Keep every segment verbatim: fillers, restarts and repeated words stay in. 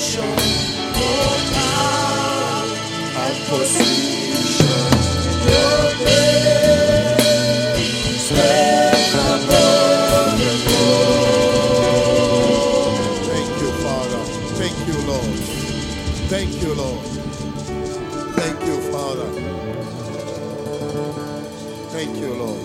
your power and position. Your name stands above them all. Thank you, Father. Thank you, Lord. Thank you, Lord. Thank you, Father. Thank you, Lord.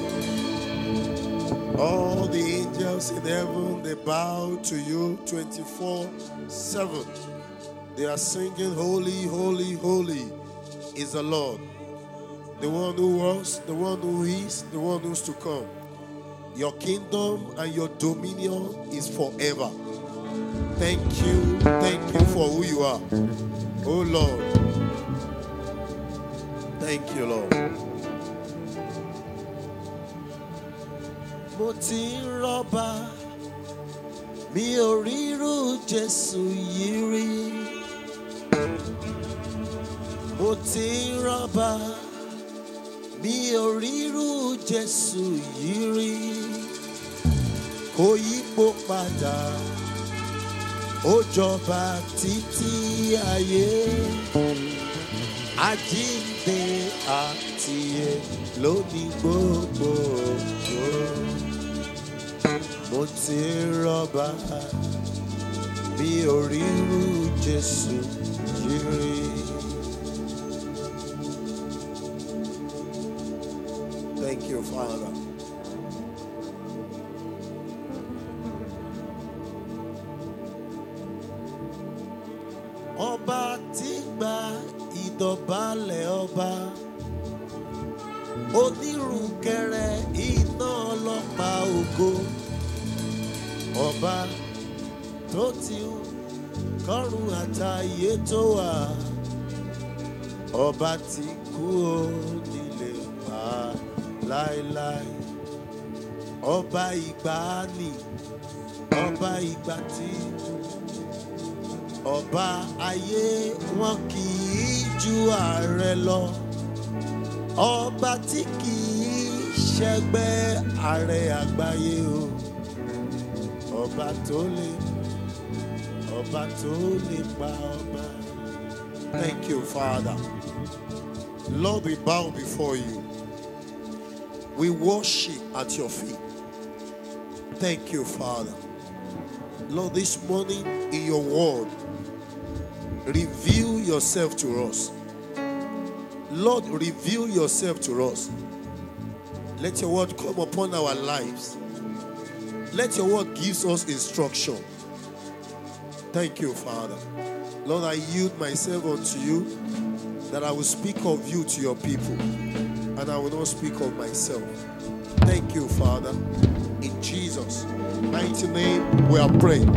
All the angels in heaven, they bow to you twenty-four seven. They are singing, holy, holy, holy is the Lord. The one who was, the one who is, the one who's to come. Your kingdom and your dominion is forever. Thank you. Thank you for who you are. Oh Lord. Thank you, Lord. Mo ti ń rọ́bà, mi ò rírú Jésù yìí rí. Mo ti ń rọ́bà, mi ò rírú Jésù yìí rí. Kò yípo padà, ó jọba títí ayé. Àjíǹde àti ìyè lónìí gbogbo ògo. Mo ti ń rọ́bà, mi ò rírú Jésù yìí rí. Thank you, Father. Ọba tí gba ìdọ̀bálẹ̀ ọba, onírùkẹ̀rẹ̀ iná ọlọ́pàá ògo. Ọba tó ti ń kọ́run àtayé tó wà, ọba tí kú ò nílé pa láéláé. Ọba ìgbàanì, ọba ìgbà tí ọba ayé wọn kì í ju ààrẹ lọ. Ọba tí kì í ṣẹgbẹ́ ààrẹ àgbáyé o. Ọba tó lè, ọba tó lè pa ọba. Thank you, Father. Lord, we bow before you. We worship at your feet. Thank you, Father. Lord, this morning in your word, reveal yourself to us. Lord, reveal yourself to us. Let your word come upon our lives. Let your word give us instruction. Thank you, Father. Lord, I yield myself unto you, that I will speak of you to your people, and I will not speak of myself. Thank you, Father. In Jesus' mighty name we are praying.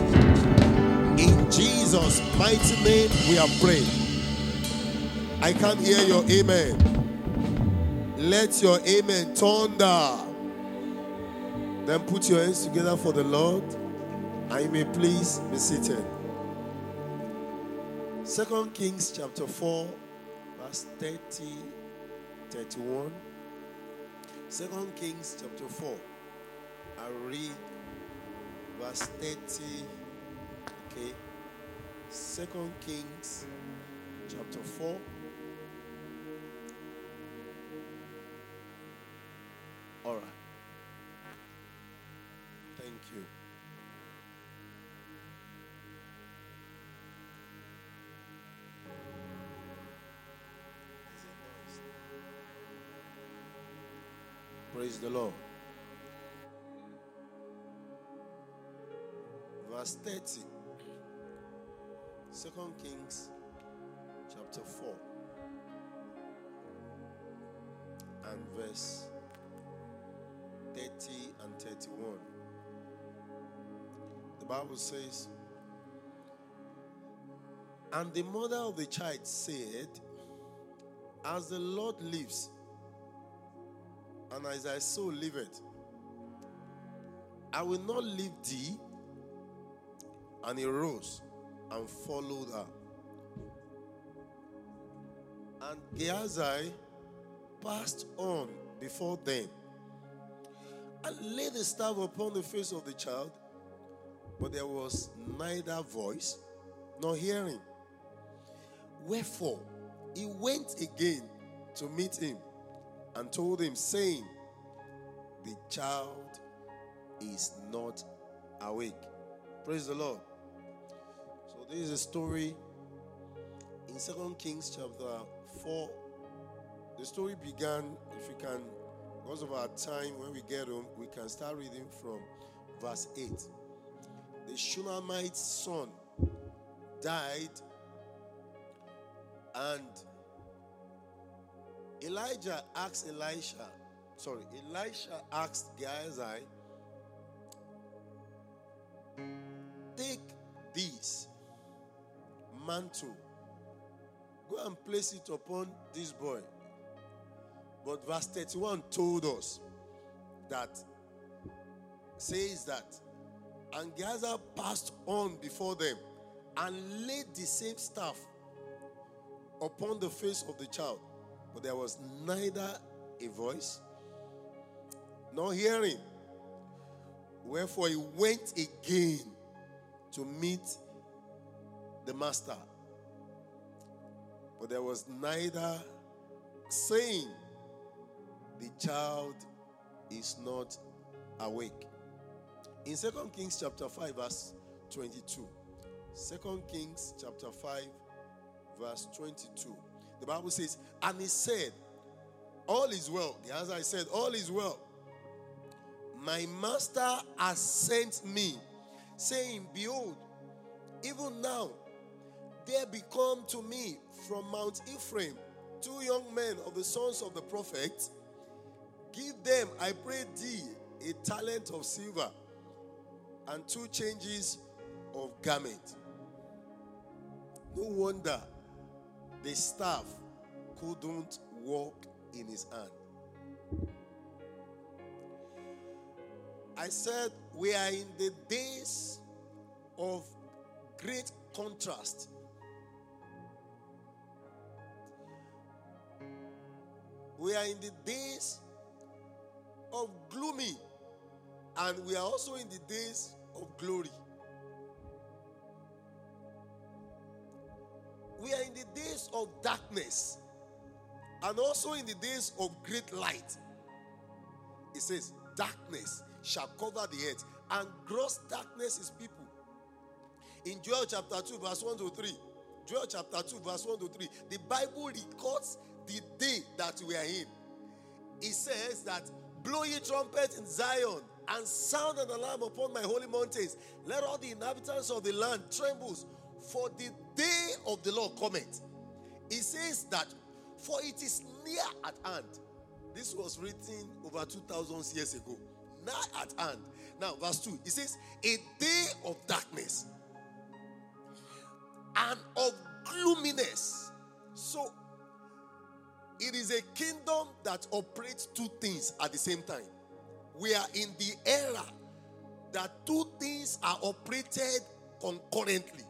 In Jesus' mighty name we are praying. I can't hear your amen. Let your amen thunder. Then put your hands together for the Lord. I may please be seated. Second Kings chapter four, verse thirty, thirty-one. Second Kings chapter four. I read verse thirty. Okay. Second Kings chapter four. All right. Thank you. Praise the Lord. Verse thirty. Second Kings chapter four. And verse thirty and thirty-one. The Bible says, and the mother of the child said, as the Lord lives, and as thy soul liveth, I will not leave thee. And he rose and followed her. And Gehazi passed on before them and laid the staff upon the face of the child, but there was neither voice nor hearing. Wherefore, he went again to meet him and told him, saying, the child is not awake. Praise the Lord. So this is a story in Second Kings chapter four. The story began, if you can, because of our time, when we get home, we can start reading from verse eight. The Shunammite's son died, and Elijah asked Elisha, sorry, Elisha asked Gehazi, take this mantle, go and place it upon this boy. But verse thirty-one told us that, says that, and Gehazi passed on before them and laid the same staff upon the face of the child. But there was neither a voice nor hearing. Wherefore he went again to meet the master. But there was neither, saying, the child is not awake. In Second Kings chapter five, verse twenty-two. Second Kings chapter five, verse twenty-two. The Bible says, and he said, all is well. As I said, all is well. My master has sent me, saying, behold, even now there be come to me from Mount Ephraim two young men of the sons of the prophet. Give them, I pray thee, a talent of silver and two changes of garment. No wonder the staff couldn't walk in his hand. I said we are in the days of great contrast. We are in the days of gloomy, and we are also in the days of glory. We are in the days of darkness and also in the days of great light. It says, darkness shall cover the earth, and gross darkness is people. In Joel chapter two, verse one to three, Joel chapter two, verse one to three, the Bible records the day that we are in. It says that, blow ye trumpet in Zion, and sound an alarm upon my holy mountains. Let all the inhabitants of the land tremble, for the day of the Lord cometh. It says that, for it is near at hand. This was written over two thousand years ago. Now at hand. Now, verse two, it says, a day of darkness and of gloominess. So, it is a kingdom that operates two things at the same time. We are in the era that two things are operated concurrently.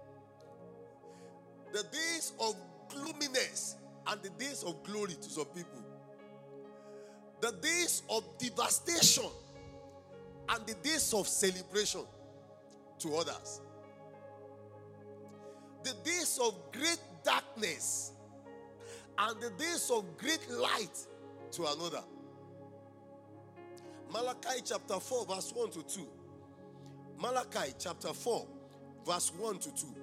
The days of gloominess and the days of glory to some people. The days of devastation and the days of celebration to others. The days of great darkness and the days of great light to another. Malachi chapter four, verse one to two. Malachi chapter four, verse one to two.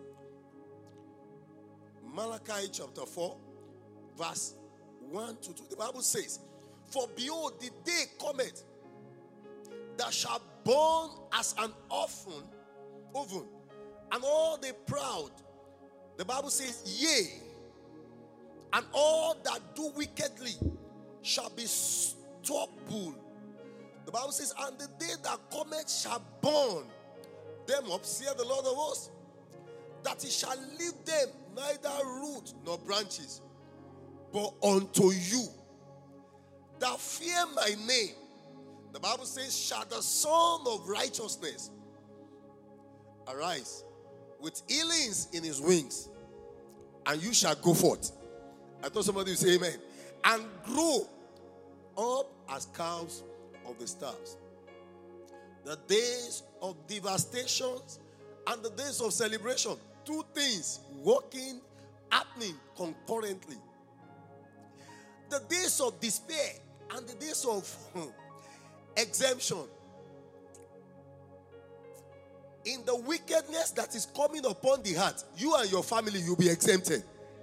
Malachi chapter four, verse one to two. The Bible says, for behold, the day cometh that shall burn as an oven, oven, and all the proud. The Bible says, yea, and all that do wickedly shall be stubble. The Bible says, and the day that cometh shall burn them up, saith the Lord of hosts, that he shall leave them neither root nor branches, but unto you that fear my name. The Bible says, shall the Son of righteousness arise with healings in his wings, and you shall go forth. I thought somebody would say amen. And grow up as calves of the stars. The days of devastations and the days of celebration two things working, happening concurrently. The days of despair and the days of exemption. In the wickedness that is coming upon the heart, you and your family, you'll be exempted.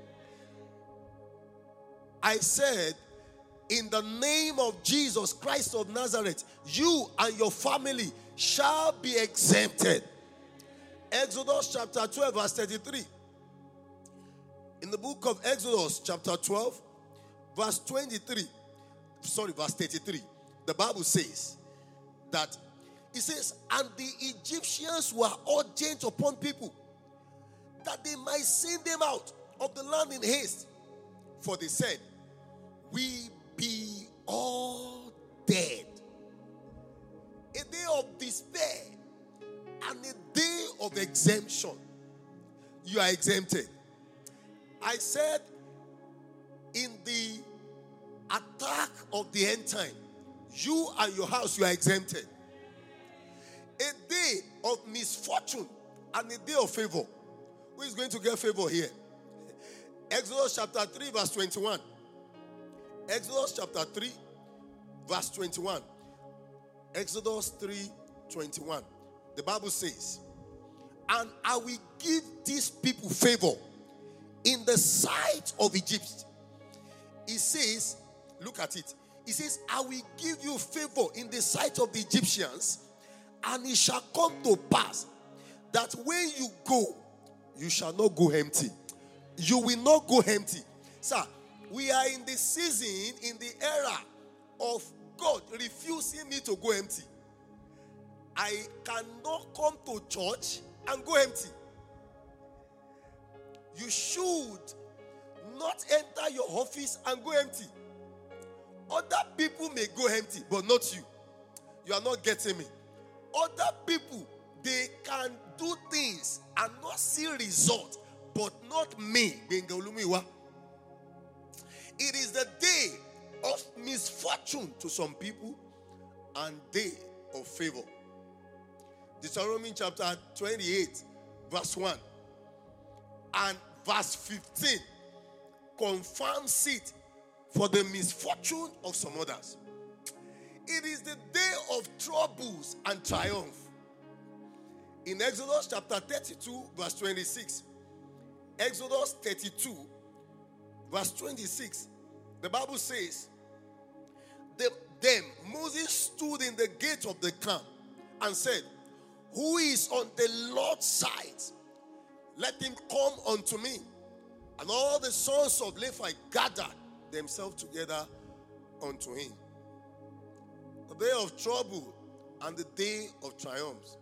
I said, in the name of Jesus Christ of Nazareth, you and your family shall be exempted. Exodus chapter twelve, verse thirty-three. In the book of Exodus chapter twelve, verse twenty-three, sorry, verse thirty-three, the Bible says that, it says, and the Egyptians were urgent upon people that they might send them out of the land in haste. For they said, we be all dead. A day of despair and a day of exemption. You are exempted. I said, in the attack of the end time, you and your house, you are exempted. A day of misfortune and a day of favor. Who is going to get favor here? Exodus chapter three, verse twenty-one. Exodus chapter three, verse twenty-one. Exodus three, twenty-one. The Bible says, and I will give these people favor in the sight of Egypt. It says, look at it. It says, I will give you favor in the sight of the Egyptians, and it shall come to pass that when you go, you shall not go empty. You will not go empty. Sir, we are in the season, in the era of God refusing me to go empty. I cannot come to church and go empty. You should not enter your office and go empty. Other people may go empty, but not you. You are not getting me. Other people, they can do things and not see result, but not me. It is the day of misfortune to some people and day of favor. Deuteronomy chapter twenty-eight, verse one and verse fifteen confirms it for the misfortune of some others. It is the day of troubles and triumph. In Exodus chapter thirty-two, verse twenty-six, Exodus thirty-two, verse twenty-six, the Bible says, then Moses stood in the gate of the camp and said, who is on the Lord's side? Let him come unto me. And all the sons of Levi gathered themselves together unto him. The day of trouble and the day of triumphs.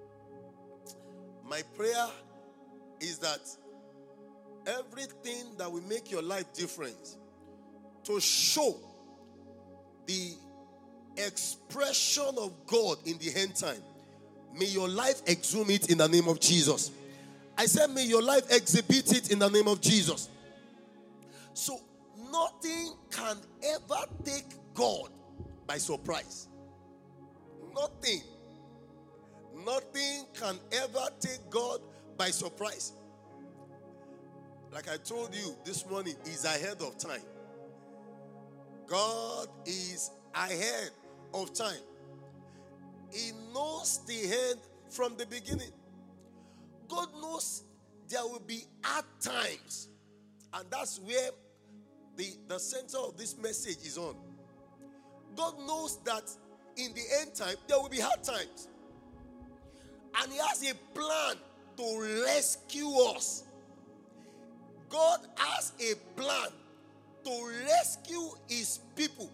My prayer is that everything that will make your life different, to show the expression of God in the end time, may your life exhume it in the name of Jesus. I said, may your life exhibit it in the name of Jesus. So, nothing can ever take God by surprise. Nothing. Nothing can ever take God by surprise. Like I told you this morning, He's ahead of time. God is ahead of time. He knows the end from the beginning. God knows there will be hard times. And that's where the, the center of this message is on. God knows that in the end time, there will be hard times. And He has a plan to rescue us. God has a plan to rescue His people.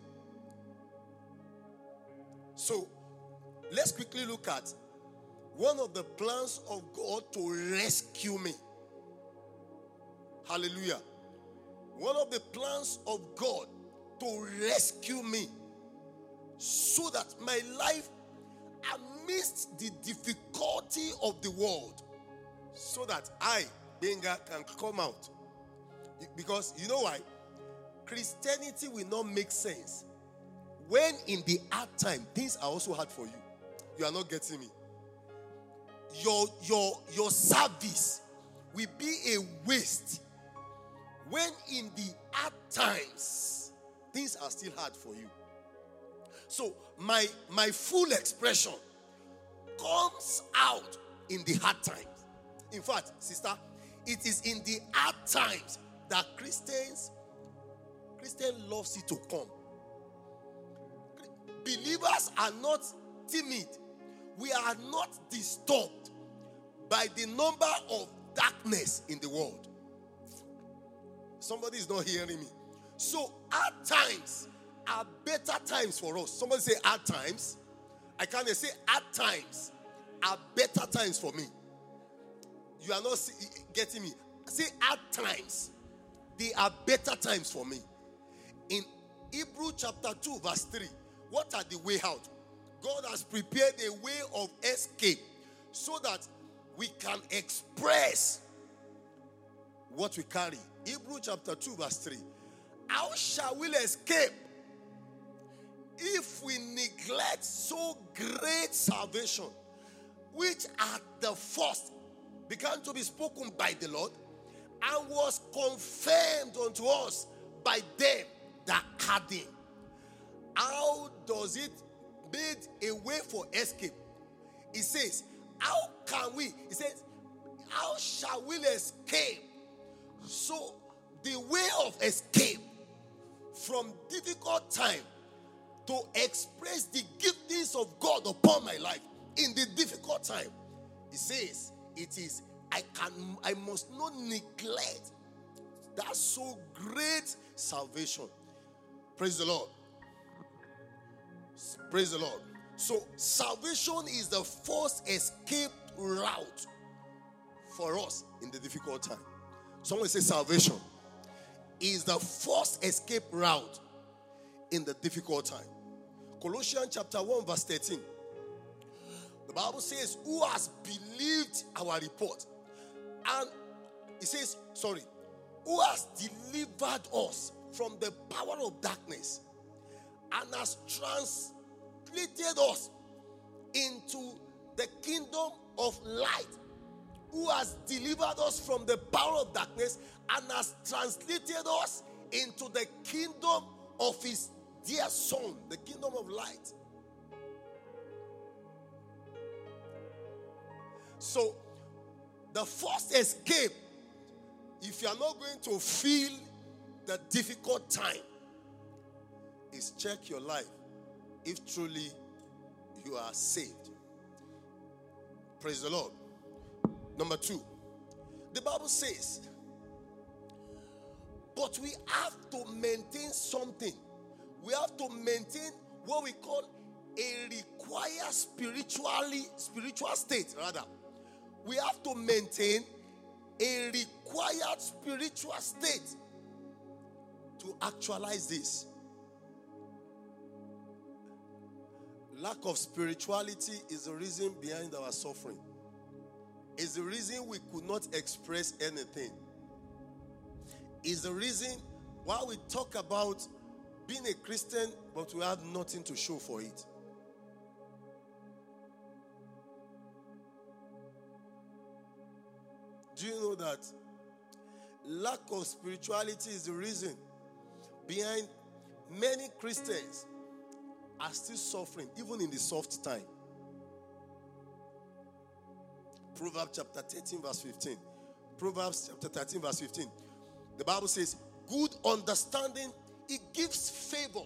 So, let's quickly look at one of the plans of God to rescue me. Hallelujah. One of the plans of God to rescue me, so that my life, amidst the difficulty of the world, so that I, Benga, can come out. Because you know why? Christianity will not make sense when in the hard time things are also hard for you. You are not getting me. Your, your, your service will be a waste when in the hard times things are still hard for you. So my my full expression comes out in the hard times. In fact, sister, it is in the hard times that Christians Christian loves it to come. Believers are not timid. We are not disturbed by the number of darkness in the world. Somebody is not hearing me. So hard times are better times for us. Somebody say hard times. I can't say hard times are better times for me. You are not getting me. Say hard times. They are better times for me. In Hebrews chapter two verse three, what are the way out? God has prepared a way of escape so that we can express what we carry. Hebrews chapter two verse three. How shall we escape if we neglect so great salvation, which at the first began to be spoken by the Lord and was confirmed unto us by them that had him? How does it made a way for escape? It says, how can we? It says, how shall we escape? So the way of escape from difficult time to express the giftings of God upon my life in the difficult time. It says, it is, I can, I must not neglect that so great salvation. Praise the Lord. Praise the Lord. So salvation is the first escape route for us in the difficult time. Someone say salvation is the first escape route in the difficult time. Colossians chapter one verse thirteen. The Bible says, who has believed our report? And it says, sorry, who has delivered us from the power of darkness and has translated us into the kingdom of light. Who has delivered us from the power of darkness and has translated us into the kingdom of his dear son, the kingdom of light. So, the first escape, if you are not going to feel the difficult time, is check your life if truly you are saved. Praise the Lord. Number two, the Bible says, but we have to maintain something. We have to maintain what we call a required spiritually spiritual state, rather. We have to maintain a required spiritual state to actualize this. Lack of spirituality is the reason behind our suffering. It's the reason we could not express anything. It's the reason why we talk about being a Christian, but we have nothing to show for it. Do you know that lack of spirituality is the reason behind many Christians are still suffering, even in the soft time? Proverbs chapter thirteen verse fifteen. Proverbs chapter thirteen verse fifteen. The Bible says, good understanding, it gives favor.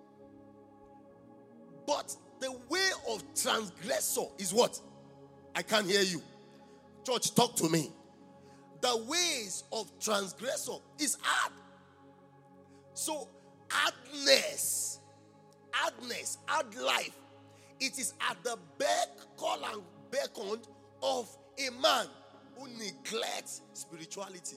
But the way of transgressor is what? I can't hear you. Church, talk to me. The ways of transgressor is hard. So, hardness, hardness, hard life, it is at the beck, call and beckon of a man who neglects spirituality.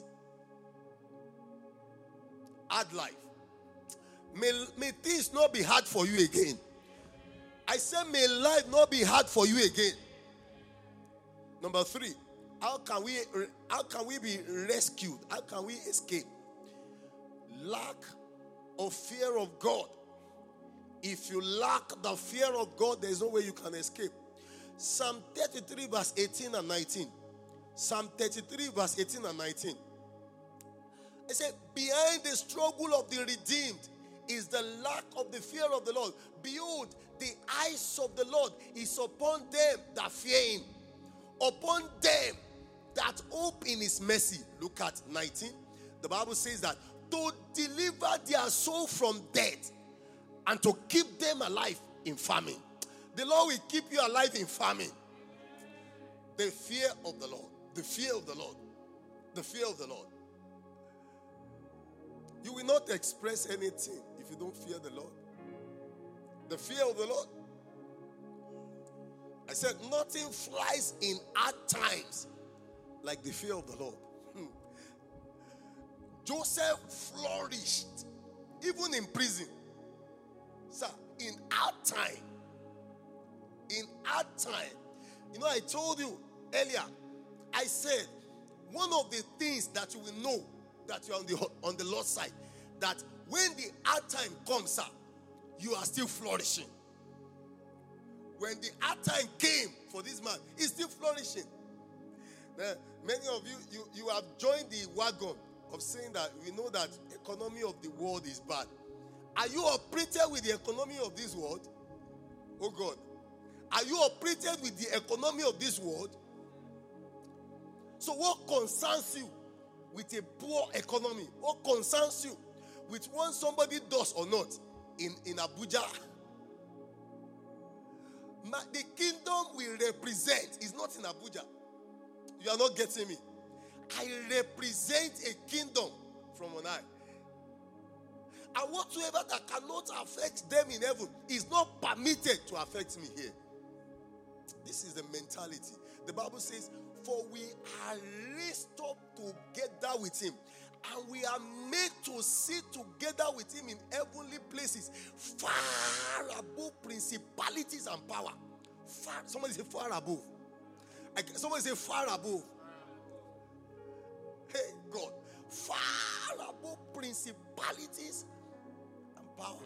Hard life. May, may things not be hard for you again. I say may life not be hard for you again. Number three, how can we how can we be rescued? How can we escape? Lack of fear of God. If you lack the fear of God, there is no way you can escape. Psalm thirty-three verse eighteen and nineteen. Psalm thirty-three, verse eighteen and nineteen. It said, behind the struggle of the redeemed is the lack of the fear of the Lord. Behold, the eyes of the Lord is upon them that fear him, upon them that hope in his mercy. Look at nineteen. The Bible says that to deliver their soul from death and to keep them alive in famine. The Lord will keep you alive in famine. The fear of the Lord. The fear of the Lord. The fear of the Lord. You will not express anything if you don't fear the Lord. The fear of the Lord. I said nothing flies in hard times like the fear of the Lord. Hmm. Joseph flourished even in prison. Sir, in hard time. In hard time. You know, I told you earlier, I said, one of the things that you will know that you're on the, on the Lord's side, that when the hard time comes, sir, you are still flourishing. When the hard time came for this man, he's still flourishing. Now, many of you, you, you have joined the wagon of saying that we know that economy of the world is bad. Are you operated with the economy of this world? Oh God. Are you operated with the economy of this world? So what concerns you with a poor economy? What concerns you with what somebody does or not in, in Abuja? Ma, the kingdom we represent is not in Abuja. You are not getting me. I represent a kingdom from on high. And whatsoever that cannot affect them in heaven is not permitted to affect me here. This is the mentality. The Bible says, for we are raised up together with him, and we are made to sit together with him in heavenly places, far above principalities and power. Far, somebody say far above. Somebody say far above. Hey, God. Far above principalities and power.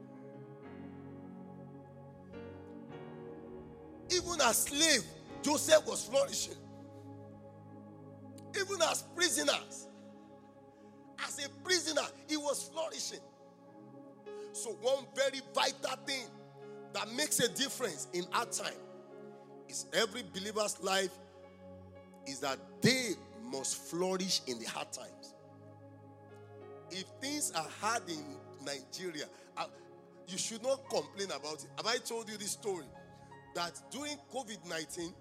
Even as slave, Joseph was flourishing. Even as prisoners. As a prisoner, he was flourishing. So one very vital thing that makes a difference in our time is every believer's life is that they must flourish in the hard times. If things are hard in Nigeria, you should not complain about it. Have I told you this story? That during covid nineteen,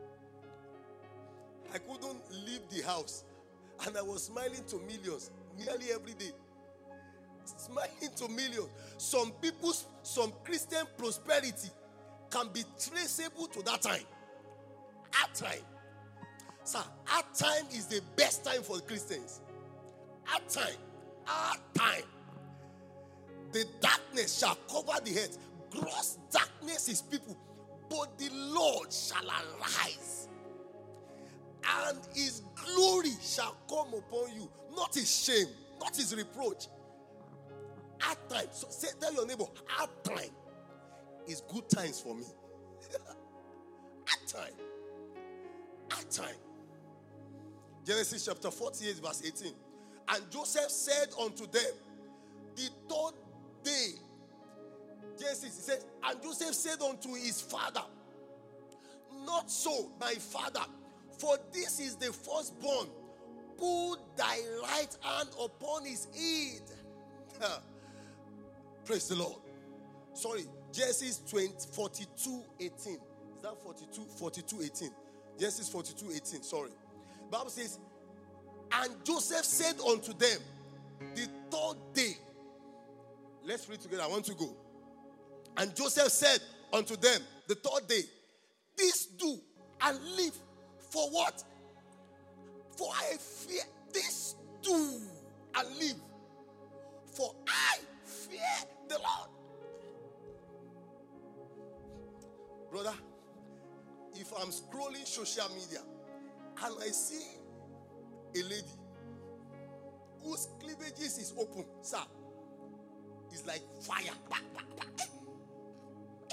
I couldn't leave the house. And I was smiling to millions nearly every day. Smiling to millions. Some people's, some Christian prosperity can be traceable to that time. Hard time. Sir, hard time is the best time for Christians. Hard time. Hard time. The darkness shall cover the earth. Gross darkness is people. But the Lord shall arise, and his glory shall come upon you. Not his shame, not his reproach. Hard time. So say, tell your neighbor, hard time is good times for me. Hard time. Hard time. Genesis chapter forty-eight, verse eighteen. And Joseph said unto them, the third day, Genesis, he said, and Joseph said unto his father, not so, my father, for this is the firstborn. Put thy right hand upon his head. Praise the Lord. Sorry, Genesis forty-two eighteen. Is that forty-two? forty-two eighteen. Genesis forty-two eighteen, sorry. The Bible says, and Joseph said unto them, the third day. Let's read together. I want to go. And Joseph said unto them, the third day, this do and live. For what? For I fear this do and live. For I fear the Lord. Brother, if I'm scrolling social media and I see a lady whose cleavages is open, sir, it's like fire.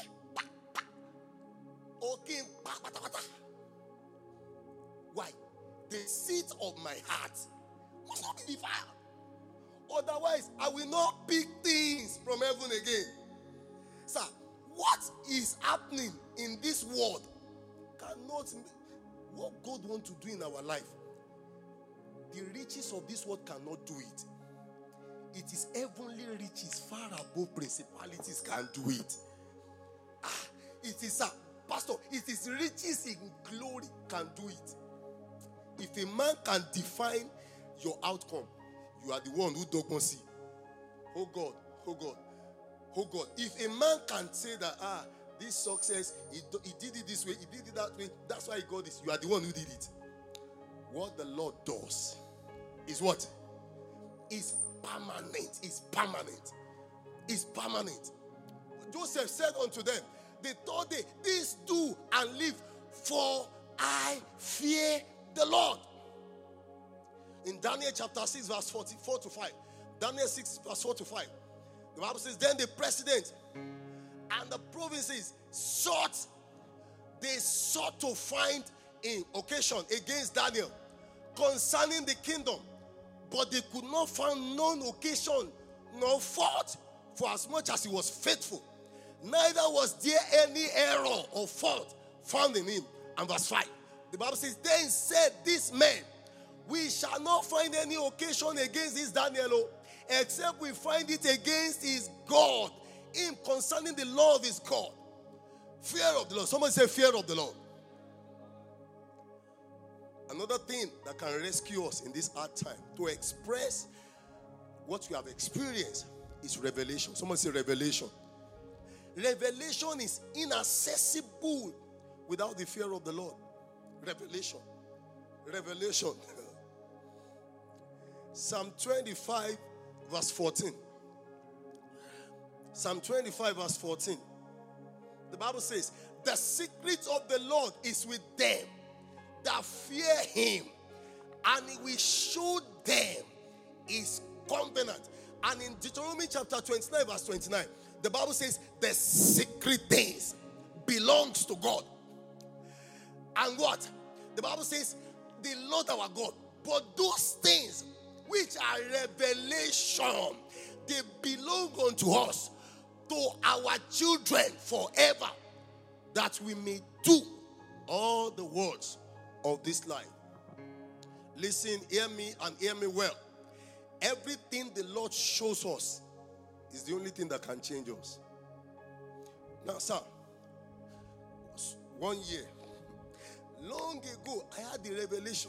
Okay. Why? the seat of my heart must not be defiled. Otherwise, I will not pick things from heaven again. Sir, what is happening in this world cannot, what God wants to do in our life, the riches of this world cannot do it. It is heavenly riches far above principalities can do it. Ah, it is, sir, Pastor, it is riches in glory can do it. If a man can define your outcome, you are the one who don't see. Oh God, oh God, oh God. If a man can say that, ah, this success, he, do, he did it this way, he did it that way, that's why he got this, you are the one who did it. What the Lord does is what? Is permanent. Is permanent. Is permanent. Joseph said unto them, the third day, these do and live, for I fear the Lord. In Daniel chapter six, verse forty-four to five. Daniel six, verse four to five. The Bible says, then the president and the provinces sought, they sought to find an occasion against Daniel concerning the kingdom, but they could not find none occasion nor fault, for as much as he was faithful, neither was there any error or fault found in him. And verse five, the Bible says, then said this man, we shall not find any occasion against this Daniel, except we find it against his God, him concerning the law of his God. Fear of the Lord. Someone say fear of the Lord. Another thing that can rescue us in this hard time, to express what you have experienced, is revelation. Someone say revelation. Revelation is inaccessible without the fear of the Lord. Revelation. Revelation. Psalm twenty-five, verse fourteen. Psalm twenty-five, verse fourteen. The Bible says, the secret of the Lord is with them that fear him, and he will show them his covenant. And in Deuteronomy chapter twenty-nine, verse twenty-nine, the Bible says, the secret things belongs to God. And what? The Bible says, the Lord our God. But those things which are revelation, they belong unto us, to our children forever, that we may do all the words of this life. Listen, hear me and hear me well. Everything the Lord shows us is the only thing that can change us. Now, sir, one year, long ago, I had the revelation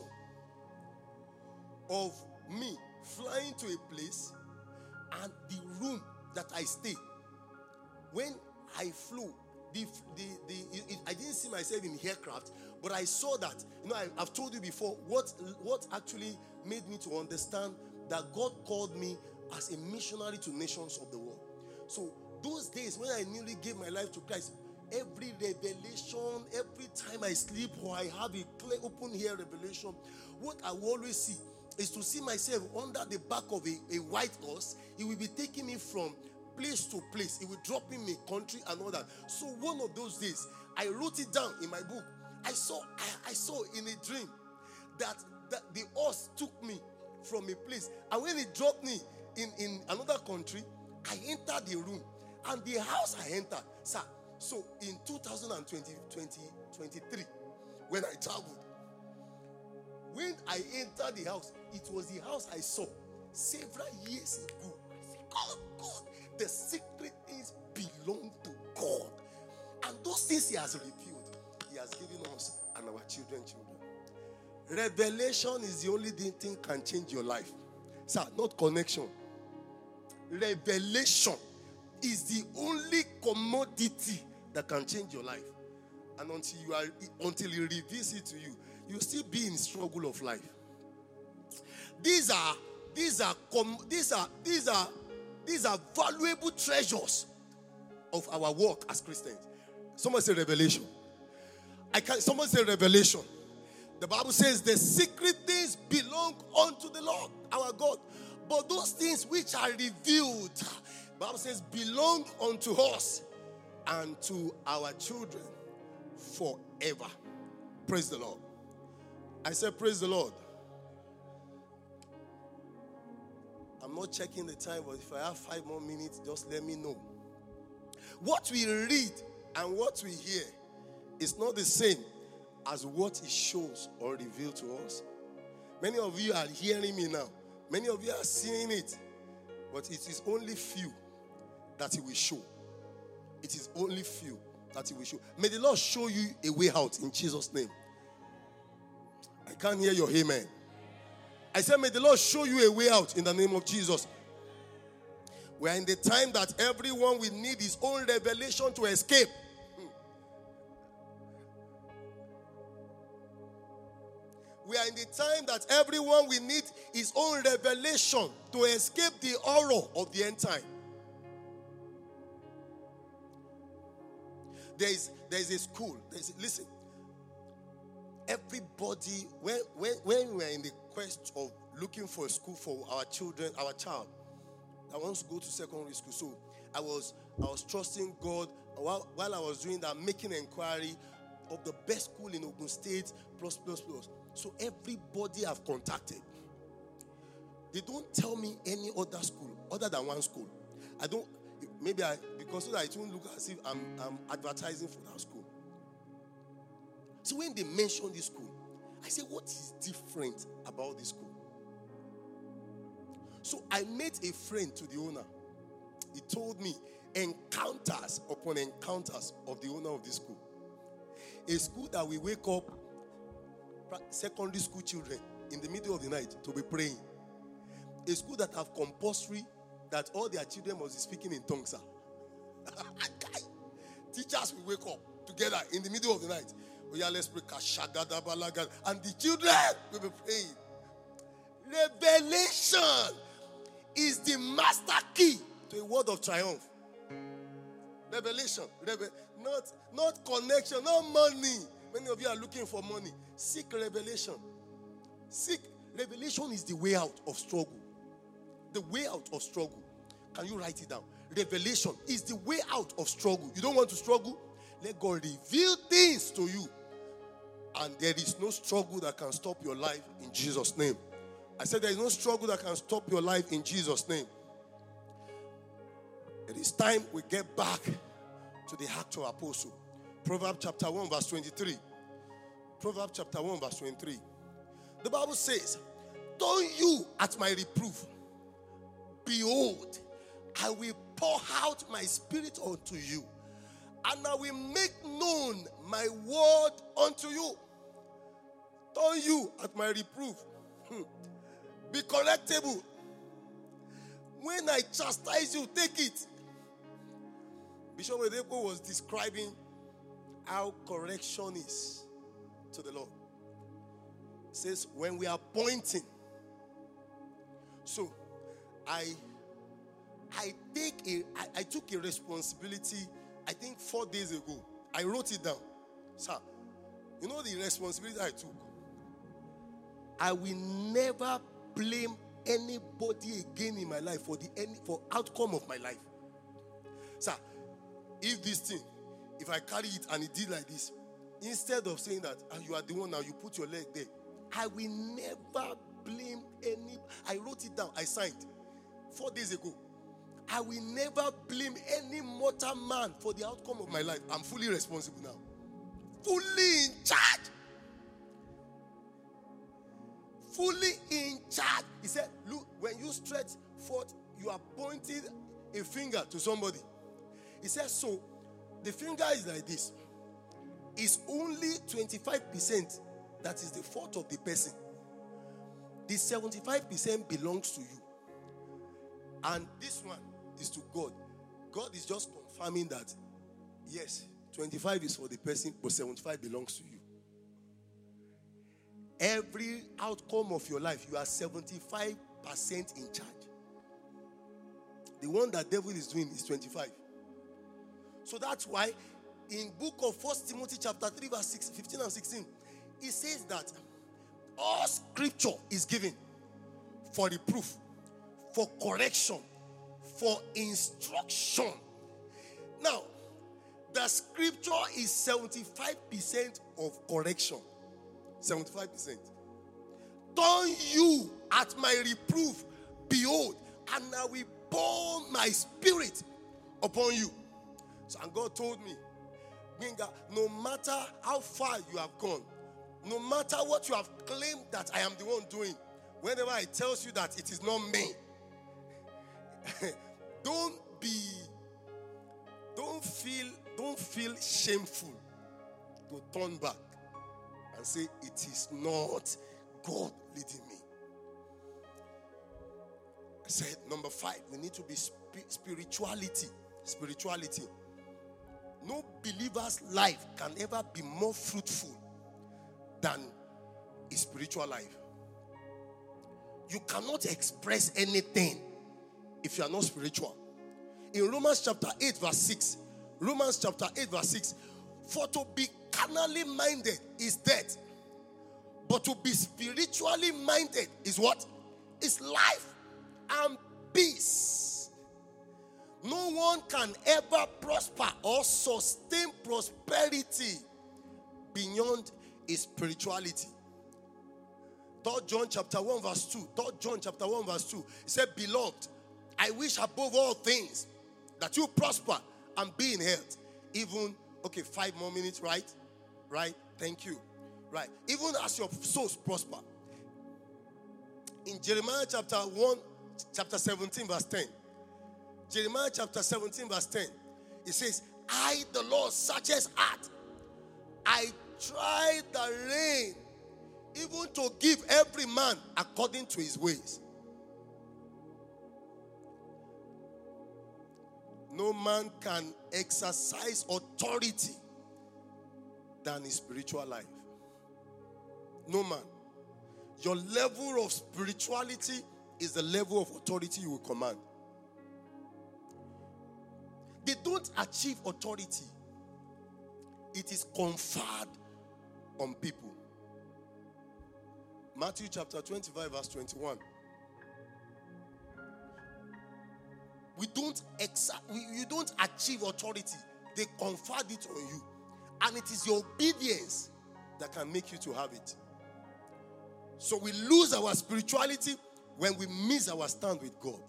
of me flying to a place and the room that I stay. When I flew, the, the, the, it, I didn't see myself in aircraft, but I saw that. You know, I, I've told you before what, what actually made me to understand that God called me as a missionary to nations of the world. So those days when I newly gave my life to Christ, every revelation, every time I sleep or I have a clear open air revelation, what I will always see is to see myself under the back of a, a white horse. He will be taking me from place to place. He will drop me in a country and all that. So one of those days, I wrote it down in my book. I saw, I, I saw in a dream that, that the horse took me from a place. And when it dropped me in, in another country, I entered the room. And the house I entered, sir, so in two thousand twenty, twenty, twenty-three, when I traveled, when I entered the house, it was the house I saw several years ago. I said, God, God, the secret things belong to God. And those things he has revealed, he has given us and our children, children. Revelation is the only thing that can change your life. Sir, not connection. Revelation is the only commodity that can change your life. And until you are, until he reveals it to you, you'll still be in struggle of life. These are, these are, these are, these are, these are valuable treasures of our work as Christians. Someone say revelation. I can. Someone say revelation. The Bible says the secret things belong unto the Lord our God, but those things which are revealed, the Bible says, belong unto us and to our children forever. Praise the Lord. I said, praise the Lord. I'm not checking the time, but if I have five more minutes, just let me know. What we read and what we hear is not the same as what it shows or reveals to us. Many of you are hearing me now. Many of you are seeing it. But it is only few that He will show. It is only few that He will show. May the Lord show you a way out in Jesus' name. I can't hear your amen. I said, may the Lord show you a way out in the name of Jesus. We are in the time that everyone will need his own revelation to escape. Hmm. We are in the time that everyone will need his own revelation to escape the horror of the end time. There is, there is a school. There is, listen, everybody, when, when, when we are in the quest of looking for a school for our children, our child, I want to go to secondary school. So I was I was trusting God while, while I was doing that, making inquiry of the best school in Ogun State, plus, plus, plus. So everybody I've contacted, they don't tell me any other school other than one school. I don't, maybe I, because so that it won't look as if I'm, I'm advertising for that school. So when they mention this school, I say, what is different about this school? So I met a friend to the owner. He told me encounters upon encounters of the owner of this school. A school that we wake up secondary school children in the middle of the night to be praying. A school that have compulsory that all their children must be speaking in tongues. Teachers will wake up together in the middle of the night. Oh yeah, let's pray. And the children will be praying. Revelation is the master key to a word of triumph. Revelation. Reve- not, not connection, not money. Many of you are looking for money. Seek revelation. Seek revelation is the way out of struggle. The way out of struggle. Can you write it down? Revelation is the way out of struggle. You don't want to struggle? Let God reveal things to you. And there is no struggle that can stop your life in Jesus' name. I said there is no struggle that can stop your life in Jesus' name. It is time we get back to the Acts of Apostles. Proverbs chapter one verse twenty-three. Proverbs chapter one verse twenty-three. The Bible says, "Turn you at my reproof. Behold, I will pour out my spirit unto you, and I will make known my word unto you." Turn you at my reproof. Hmm. Be correctable. When I chastise you, take it. Bishop Oyedepo was describing how correction is to the Lord. It says, when we are pointing. So, I I take a I, I took a responsibility, I think four days ago. I wrote it down. Sir, you know the responsibility I took? I will never blame anybody again in my life for the any for outcome of my life. Sir, if this thing, if I carry it and it did like this, instead of saying that ah, you are the one now, you put your leg there, I will never blame any. I wrote it down. I signed four days ago. I will never blame any mortal man for the outcome of my life. I'm fully responsible now. Fully in charge. Fully in charge. He said, look, when you stretch forth, you are pointing a finger to somebody. He said, so the finger is like this. It's only twenty-five percent that is the fault of the person. The seventy-five percent belongs to you. And this one is to God. God is just confirming that, yes, twenty-five is for the person, but seventy-five belongs to you. Every outcome of your life, you are seventy-five percent in charge. The one that devil is doing is twenty-five. So that's why in book of First Timothy chapter three verse six, fifteen and sixteen, it says that all scripture is given for reproof, for correction, for instruction. Now, the scripture is seventy-five percent of correction. seventy-five percent. turn you at my reproof. Behold, and I will pour my spirit upon you. So, and God told me, Ginga, no matter how far you have gone, no matter what you have claimed that I am the one doing, whenever I tells you that it is not me, don't be, don't feel, don't feel shameful to turn back and say it is not God leading me. I said, number five, we need to be sp- spirituality. Spirituality. No believer's life can ever be more fruitful than a spiritual life. You cannot express anything if you are not spiritual. In Romans chapter eight verse six, Romans chapter eight verse six, for to be carnally minded is death, but to be spiritually minded is what? Is life and peace. No one can ever prosper or sustain prosperity beyond his spirituality. Third John chapter one verse two. Third John chapter one verse two. He said, beloved, I wish above all things that you prosper and be in health. Even, okay, five more minutes, right? Right? Thank you. Right. Even as your souls prosper. In Jeremiah chapter one, chapter seventeen verse ten. Jeremiah chapter seventeen verse ten. It says, I, the Lord, searches heart. I try the rein, even to give every man according to his ways. No man can exercise authority than his spiritual life. No man. Your level of spirituality is the level of authority you will command. They don't achieve authority. It is conferred on people. Matthew chapter twenty-five verse twenty-one. We don't exa- we, you don't achieve authority. They conferred it on you. And it is your obedience that can make you to have it. So we lose our spirituality when we miss our stand with God.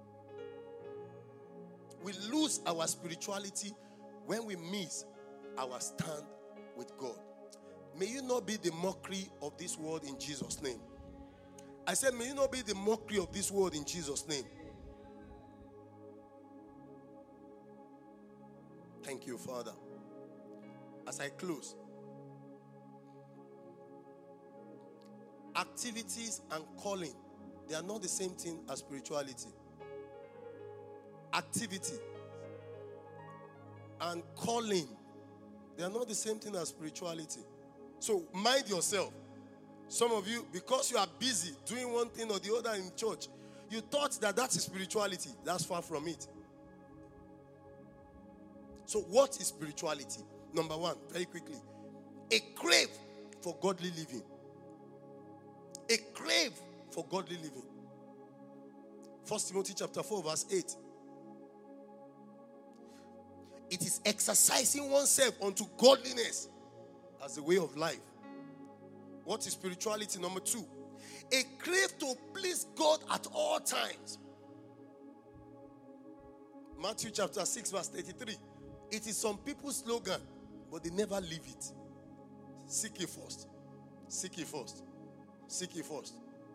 We lose our spirituality when we miss our stand with God. May you not be the mockery of this world in Jesus' name. I said, may you not be the mockery of this world in Jesus' name. Thank you, Father. As I close, activities and calling, they are not the same thing as spirituality. Activity and calling, they are not the same thing as spirituality. So mind yourself. Some of you, because you are busy doing one thing or the other in church, you thought that that is spirituality. That's far from it. So what is spirituality? Number one, very quickly, a crave for godly living. A crave for godly living. First Timothy chapter four verse eight. It is exercising oneself unto godliness as a way of life. What is spirituality? Number two, a crave to please God at all times. Matthew chapter six verse thirty-three. It is some people's slogan, but they never live it. Seek ye first. Seek ye first. Seek ye first.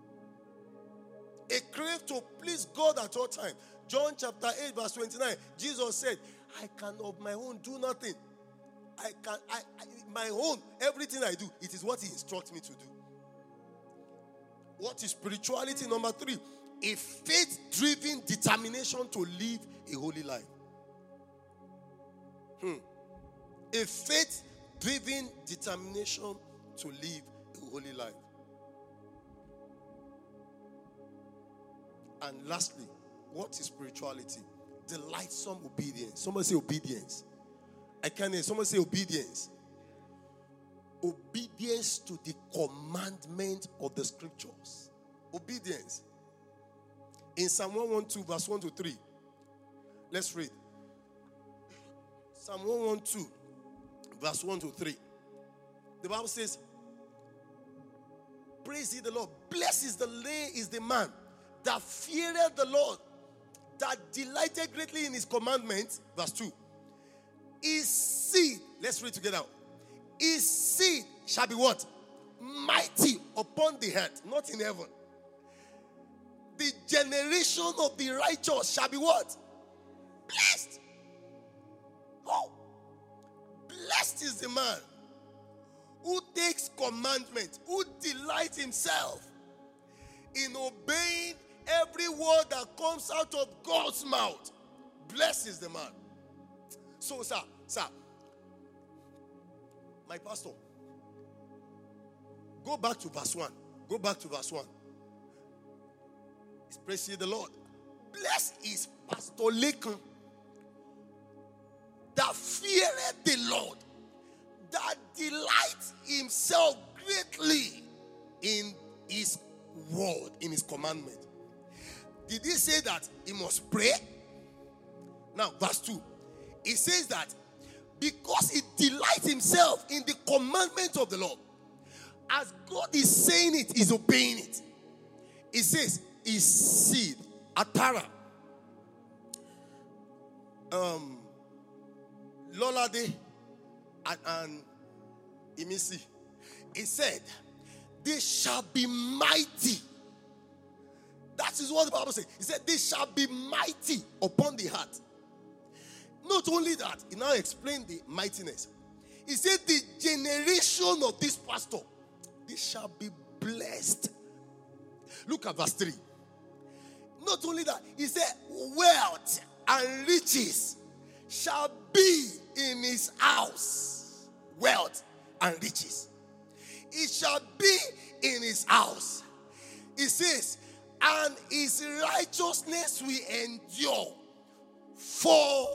A crave to please God at all times. John chapter eight verse twenty-nine. Jesus said, I can of my own do nothing. I can, I, I, my own, everything I do, it is what he instructs me to do. What is spirituality? Number three, a faith-driven determination to live a holy life. Hmm. A faith-driven determination to live a holy life. And lastly, what is spirituality? Delightsome obedience. Somebody say obedience. I can't hear. Somebody say obedience. Obedience to the commandment of the scriptures. Obedience. In Psalm one twelve verse one to three. Let's read. Psalm one twelve verse one to three. The Bible says, praise ye the Lord. blessed is the lay is the man that feareth the Lord, that delighted greatly in his commandments. Verse two. His seed, let's read together. His seed shall be what? Mighty upon the earth, not in heaven. The generation of the righteous shall be what? Blessed. Oh, blessed is the man who takes commandment, who delights himself in obeying every word that comes out of God's mouth. Blessed is the man. So, sir, sir, my pastor, go back to verse one. Go back to verse one. It's praise ye the Lord. Blessed is Pastor Lincoln that feareth the Lord, that delights himself greatly in his word, in his commandment. Did he say that he must pray? Now, verse two. It says that because he delights himself in the commandment of the Lord, as God is saying it, he's obeying it. It says, his seed, Atara, um, Lolade, and, and Imisi. He said, they shall be mighty. That is what the Bible says. He said, they shall be mighty upon the heart. Not only that, he now explained the mightiness. He said, the generation of this pastor, they shall be blessed. Look at verse three. Not only that, he said, wealth and riches shall be in his house. Wealth and riches. It shall be in his house. It says, and his righteousness will endure forever.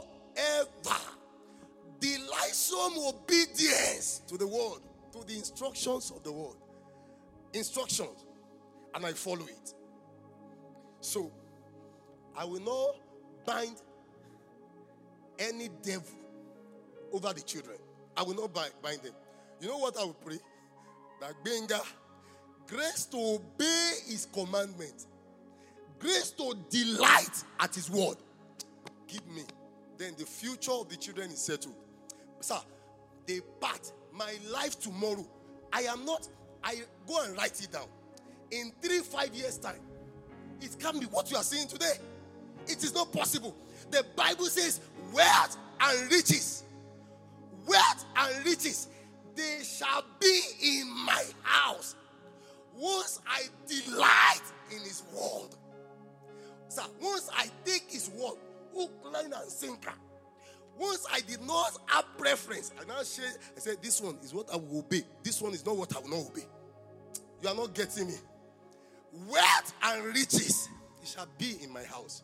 Delightsome obedience to the word, to the instructions of the word. Instructions. And I follow it. So, I will not bind any devil over the children. I will not bind, bind them. You know what I will pray? That Benga, grace to obey his commandment, grace to delight at his word. Give me. Then the future of the children is settled. Sir, they part. My life tomorrow. I am not. I go and write it down. In three, five years' time, it can't be what you are saying today. It is not possible. The Bible says, wealth and riches. Wealth and riches. They shall be in my house. Once I delight in his word. Sir, once I take his word, hook, line, and sinker. Once I did not have preference, I now say, I said, this one is what I will obey. This one is not what I will not obey. You are not getting me. Wealth and riches, it shall be in my house.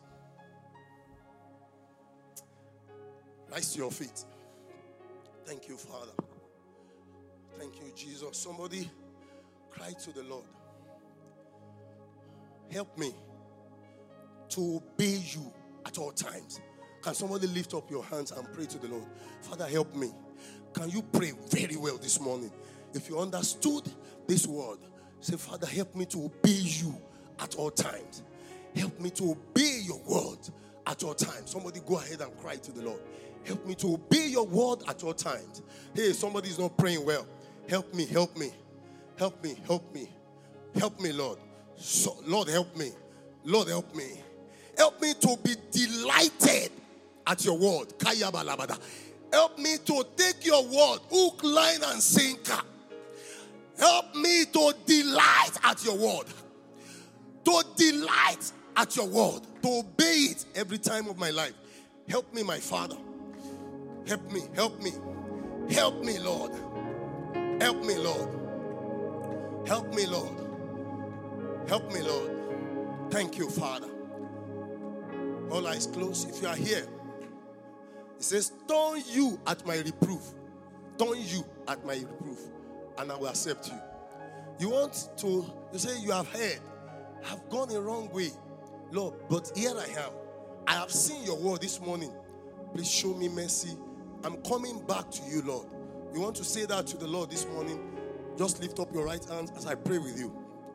Rise to your feet. Thank you, Father. Thank you, Jesus. Somebody cry to the Lord. Help me to obey you at all times. Can somebody lift up your hands and pray to the Lord? Father, help me. Can you pray very well this morning? If you understood this word, say, Father, help me to obey you at all times. Help me to obey your word at all times. Somebody go ahead and cry to the Lord. Help me to obey your word at all times. Hey, somebody is not praying well. Help me, help me. Help me, help me. Help me, Lord. So, Lord, help me. Lord, help me. Help me to be delighted at your word. Help me to take your word, hook, line, and sinker. Help me to delight at your word. To delight at your word. To obey it every time of my life. Help me, my Father. Help me, help me. Help me, Lord. Help me, Lord. Help me, Lord. Help me, Lord. Thank you, Father. All eyes closed. If you are here, it says, turn you at my reproof. Turn you at my reproof, and I will accept you. You want to, you say, you have heard, I've gone the wrong way. Lord, but here I am. I have seen your word this morning. Please show me mercy. I'm coming back to you, Lord. You want to say that to the Lord this morning? Just lift up your right hand as I pray with you.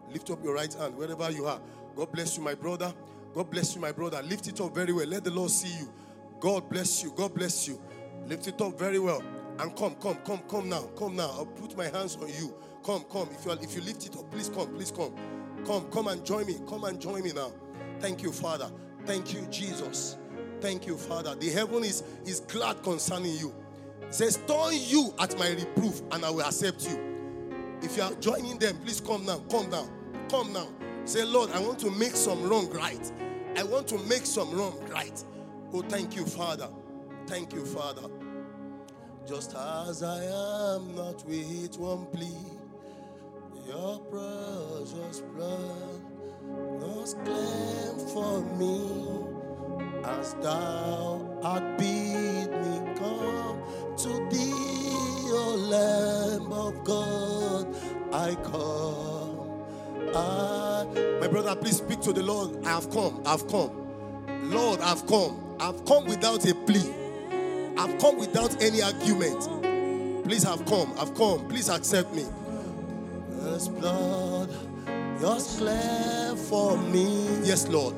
Lift up your right hand wherever you are. God bless you, my brother. God bless you, my brother. Lift it up very well. Let the Lord see you. God bless you. God bless you. Lift it up very well. And come, come, come, come now. Come now. I'll put my hands on you. Come, come. If you are, if you lift it up, please come, please come. Come, come and join me. Come and join me now. Thank you, Father. Thank you, Jesus. Thank you, Father. The heaven is, is glad concerning you. It says, turn you at my reproof, and I will accept you. If you are joining them, please come now. Come now. Come now. Say, Lord, I want to make some wrong right. I want to make some wrong right. Oh, thank you, Father. Thank you, Father. Just as I am, not with one plea, your precious blood was claimed for me. As thou art bid me come to thee, O Lamb of God, I come. I, my brother, please speak to the Lord. I have come. I've come. Lord, I've come. I've come without a plea. I've come without any argument. Please have come. I've come. Please accept me. This blood, yours clear for me. Yes, Lord.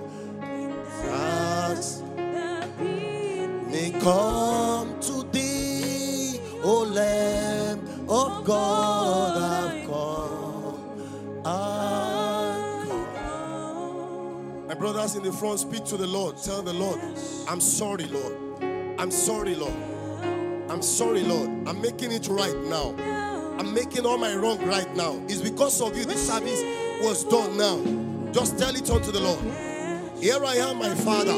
As may come to thee, O Lamb of God, I've come. I've come. My brothers in the front, speak to the Lord. Tell the Lord, I'm sorry, Lord. I'm sorry, Lord. I'm sorry, Lord. I'm making it right now. I'm making all my wrong right now. It's because of you this service was done now. Just tell it unto the Lord. Here I am, my Father.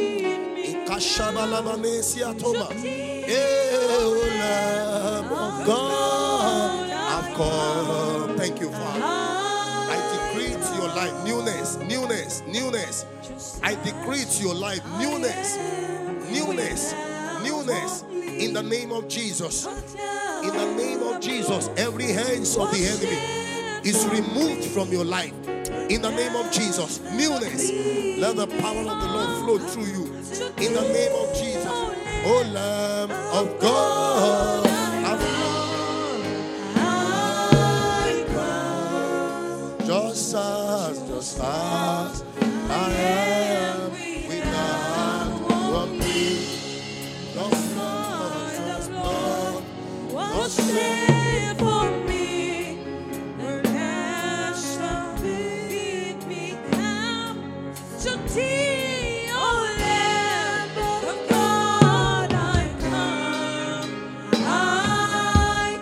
Oh, God, I've come. Thank you, Father. I decree to your life newness, newness, newness. I decree to your life newness, newness, newness. In the name of Jesus. In the name of Jesus, every hands of the enemy is removed from your life. In the name of Jesus, newness. Let the power of the Lord flow through you. In the name of Jesus, O Lamb of God, I come. Just as, just as I am, without one plea. Just as, just blood was shed for me, and as shall bid me come to thee, O Lamb of God, I come, I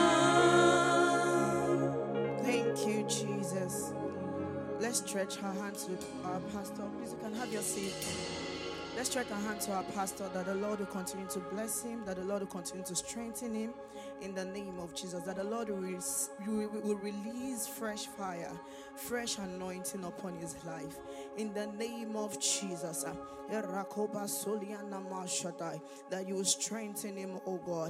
come. Thank you, Jesus. Let's stretch our hands to our pastor. Please, you can have your seat. Let's stretch our hands to our pastor, that the Lord will continue to bless him, that the Lord will continue to strengthen him in the name of Jesus, that the Lord will, re- will release fresh fire, fresh anointing upon his life in the name of Jesus. That you will strengthen him, oh God.